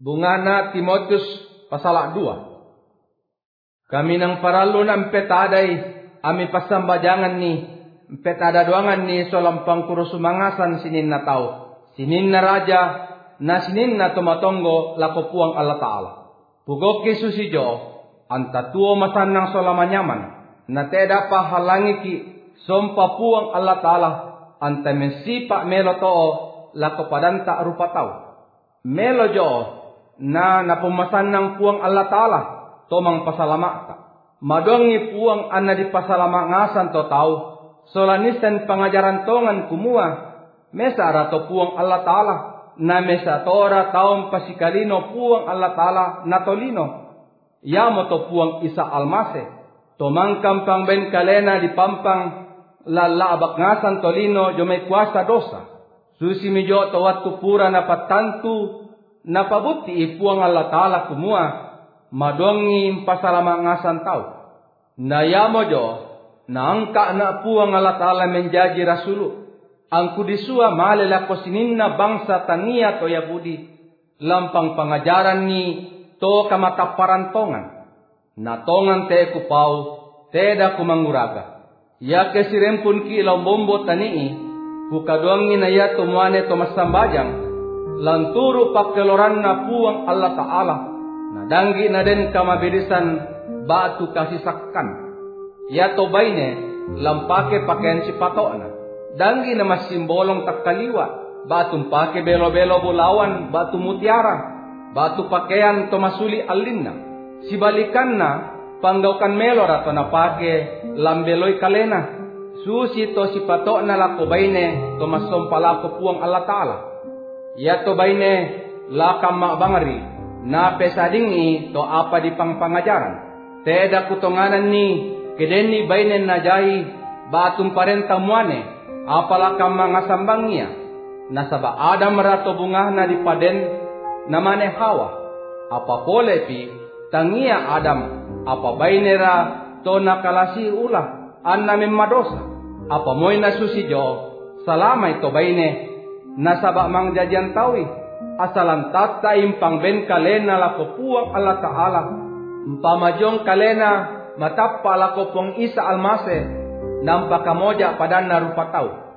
Bungana Timotius pasal 2. Kami nang paralu na empetadai ami pasambajangan ni empetada doangan ni solam pangkuru sumangasan sinin na tao. Sinin na raja na sinin na tumatonggo lako puang Allah Ta'ala. Pugok Yesusijo anta tuo masan nang solamanyaman na teda pahalangi ki sompa puang Allah Ta'ala anta mensipa melo too lako padanta rupa tao. Melo jo na napumasan ng puang Allah Ta'ala tomang pasalamata. Madongi puang ana di pasalamangasan to tao. Solanisan pangajaran tongan kumua. Mesa rato puang Allah Ta'ala. Na mesa tora taong pasikalino puang Allah Ta'ala na tolino. Yamo to puang Isa Almase. Tomangkam pang ben kalena di pampang lalabak ngasan tolino jo may kuasa dosa. Susi mijo to watu pura na patantu na pabuti ipuang Allah Ta'ala kumua madongi pasalamangasan tau. Na yamo jo na angka na puang Allah Ta'ala menjadi rasulu. Ang kudisua malala ko sininna bangsa tania to Yahudi lampang pangajaran ni to kamataparantongan. Na tongan te kupau teda kumanguraga. Ya kesirempun ki lombombo tanii kukadongi na ya tumuane to masambajang lanturu pakeloran na puang Allah Ta'ala. Nadanggi na den kamabirisan batu kasisakkan. Ya to baine lampake pakaian si patona. Danggi na masimbolong takkaliwa. Batong pake belo-belo bulawan, batu mutiara. Batu pakaian to masuli alinna. Sibalikan na panggaukan melor ato na pake lambeloy kalena. Susi to si patona lako baine to masompalako puang Allah Ta'ala. Ya to baine lakam makbangari na pesadingi to apa di pangpangajaran. Teda kutonganan ni kedeni bainen najahi batum parenta muane apalakam mga sambangnya. Nasaba Adam rato bungah na di paden namane Hawa. Apa pole pi tangia Adam apa bainera to nakalasi ulah anna memmadosa. Apa moy na susijo salama ito baine nasaba mang jajan tawi asalan tata impang ben kalena lako puang Allah Ta'ala mpamajong kalena matappa lako pong Isa Almase nampakamoja padan na rupa tau.